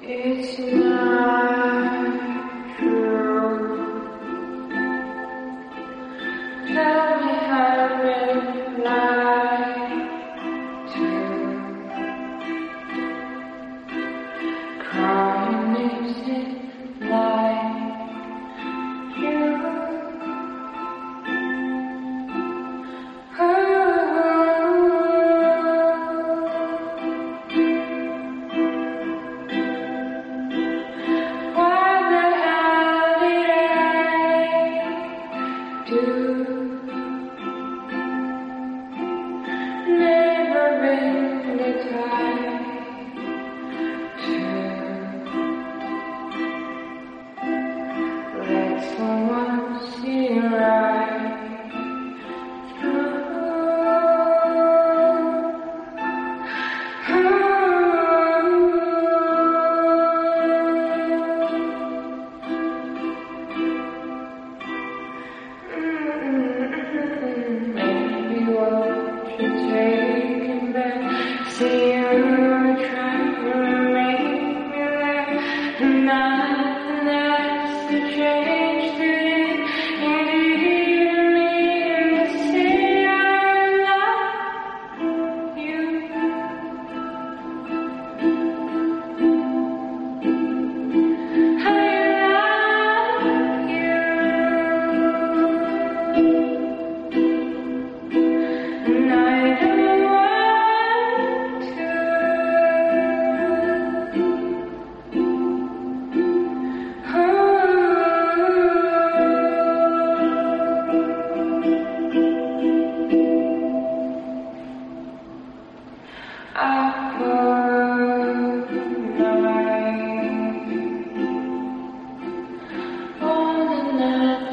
It's not true. Tell me I've been lied to. Crying isn't like you. Never been the type to let someone see right through. Maybe what you take it back. See you trying to make me laugh. Nothing else to change today. You need me to say I love you. I love you. And I don't want to. I put my all in that.